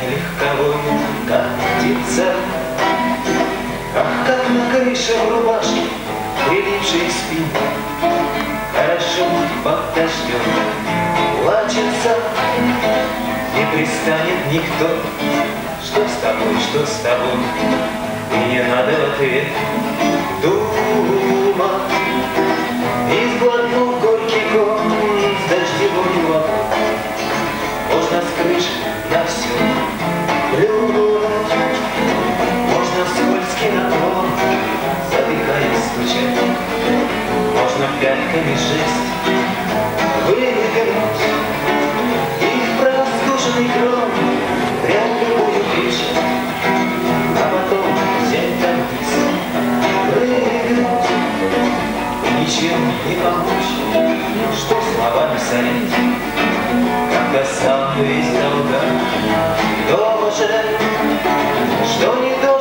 легковой, как птица. Ах, как на крыше в рубашке, прилипшей к спине, хорошо под дождем плачется. Не пристанет никто, что с тобой, что с тобой, и не надо в ответ думать. И сглотнув горький ком с дождевой водой, можно с крыши на все плюнуть, можно в скользкий наклон, задыхаясь, стучать, можно пятками жесть вывернуть, и в проскушенный гром прям любую печь, а потом взять там вниз, прыгнуть, и ничем не помочь, что словами солить, когда сам весь долга, тоже, что не должен.